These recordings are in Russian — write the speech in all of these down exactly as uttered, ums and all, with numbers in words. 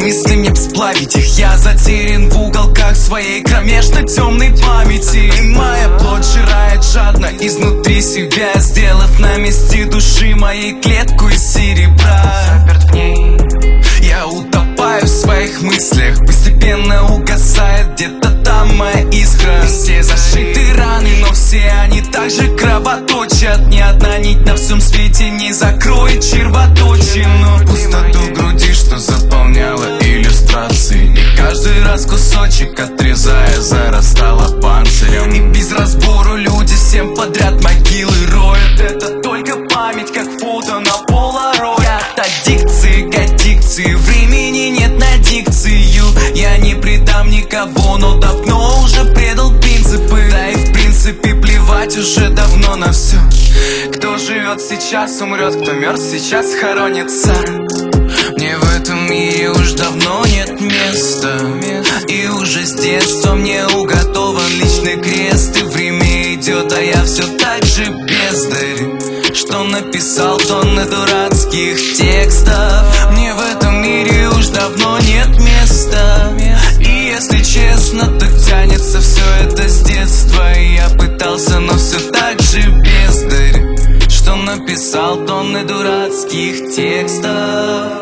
мысли, мне б сплавить их. Я затерян в уголках своей кромешно темной памяти. И моя плоть жирает жадно изнутри себя, сделав на месте души моей клетку из серебра. Я утопаю в своих мыслях, постепенно угасает где-то там моя искра. Все зашиты раны, но все они также кровоточат. Ни одна нить на всем свете не закроет червоточину. Пустоту в груди, что заполняла иллюстрации, и каждый раз кусочек, отрезая, зарастала панцирем. И без разбору люди всем подряд могилы роют. Это только память, как фото на полароид. Я от аддикции к аддикции, времени нет на дикцию. Я не предам никого, но давно уже предал принципы. Да и в принципе плевать уже давно на все. Кто живет сейчас, умрет, кто мертв сейчас хоронится. Мне в этом мире уж давно нет места, и уже с детства мне уготован личный крест. И время идет, а я все так же бездарь, что написал тонны дурацких текстов. Мне в этом мире уж давно нет места, и если честно, то тянется все это с детства. И я пытался, но все так же бездарь, что написал тонны дурацких текстов.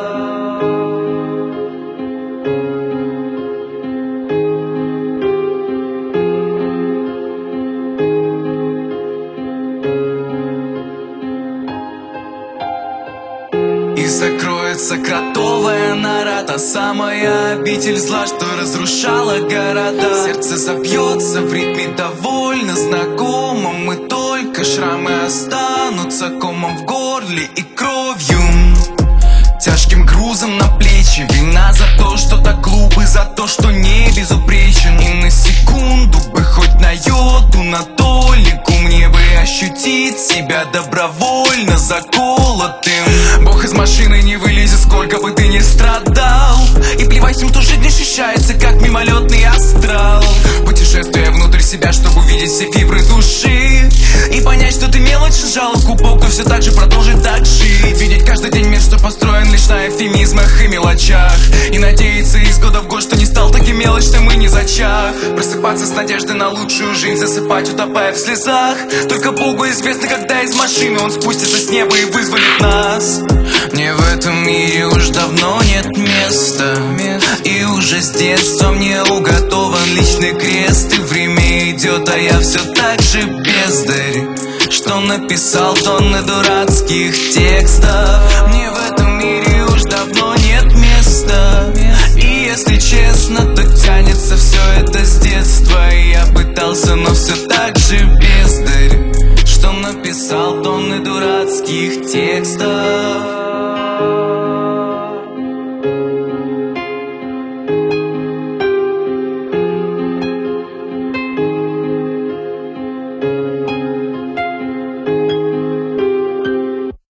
И закроется кротовая нора, та самая обитель зла, что разрушала города. Сердце забьется в ритме довольно знакомым, и только шрамы останутся комом в горле и кровью, тяжким грузом на плечи. Вина за то, что так глуп, и за то, что не безупречен. И на секунду бы, хоть на йоту, на толику, мне бы ощутить себя добровольно заколотым. Бог из машины не вылезет, сколько бы ты ни страдал. И плевать им, что жизнь ощущается, как мимолетный астрал. Путешествуя внутрь себя, чтобы увидеть все фибры души, и понять, что ты мелочь сжала в кубок, но все так же продолжить так жить. Видеть каждый день мир, что построен лишь на эвфемизмах и мелочах, и надеяться из года в год, что не стал таким мелочным и не зачах. Просыпаться с надеждой на лучшую жизнь, засыпать, утопая в слезах. Только Богу известно, когда из машины он спустится с неба и вызволит нас. Мне в этом мире уж давно нет места, и уже с детства мне уготован личный крест. И время идет, а я все так же бездарь, что написал тонны дурацких текстов. Мне в этом мире уж давно нет места, и если честно, то тянется все это с детства.